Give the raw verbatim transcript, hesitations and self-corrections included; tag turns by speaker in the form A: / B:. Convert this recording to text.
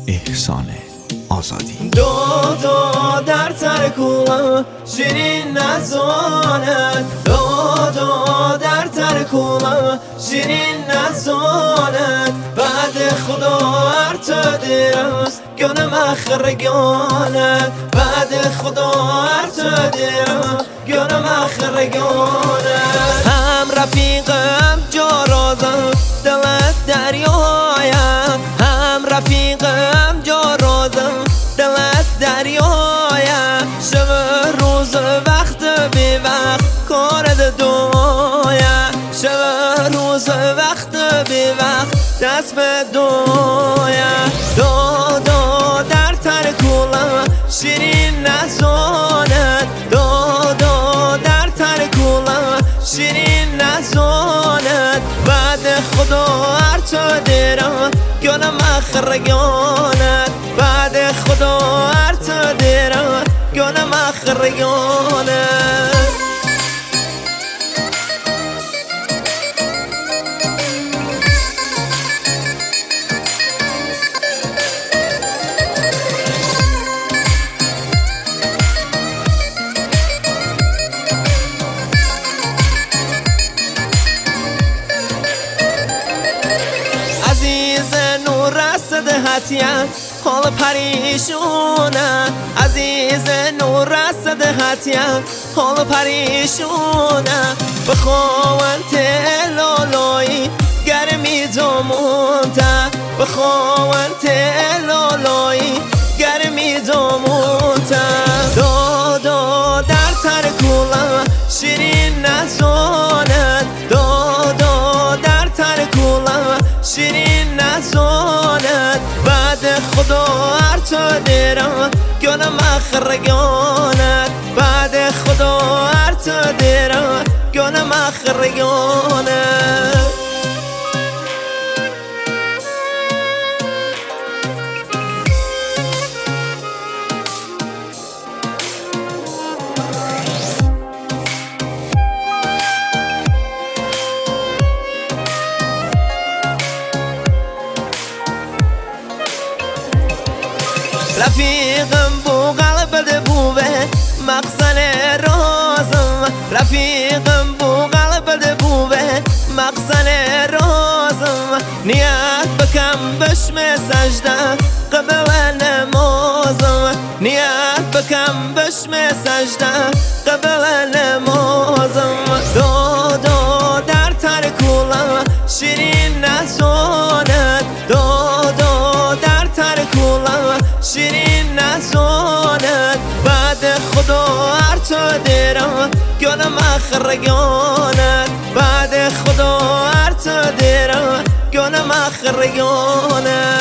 A: احسان آزادی.
B: دو دو در تر کوه شیرین نزانه، دو دو در تر کوه شیرین نزانه، بعد خدا هر تو دیرم گنم اخرگانه، بعد خدا هر تو دیرم گنم اخرگانه. هم رفیقم جارازم دلت دریایم، هم رفیقم جارازم دلت دریایم، شب روز وقت بی وقت کارد دعایم، شب روز وقت بی وقت دست به دعایم. دو دو در تر کولم شیرین نزاند، دو دو در تر کولم شیرین نزاند، بعد خدا هر تو دیرم گنم اخرگاند، بعد خدا هر تو دیرم گنم اخرگاند. عزیز نور رسد هتیم حال پریشونه، عزیز نور رسد هتیم حال پریشونه، بخوان تلالایی گرمی دامونته، بخوان تلالایی گرمی دامونته. دو دو در تر کولم شیرین نزانه، دو دو در تر کولم شیرین نزاند، بعد خدا هر تو دیرم گنم اخرگاند، بعد خدا هر تو دیرم گنم اخرگاند. رفیقم بو قلب ده بوه مقصن رازم، رفیقم بو قلب ده بوه مقصن رازم، نیت بکم بشم سجده قبل نمازم، نیت بکم بشم سجده قبل نمازم. دو دو در تر کولم شیرین نزاند، دو دو در تر کولم شیرین نزاند، بعد خدا هر تو دیرم گنم اخرگاند، بعد خدا هر تو دیرم گنم اخرگاند.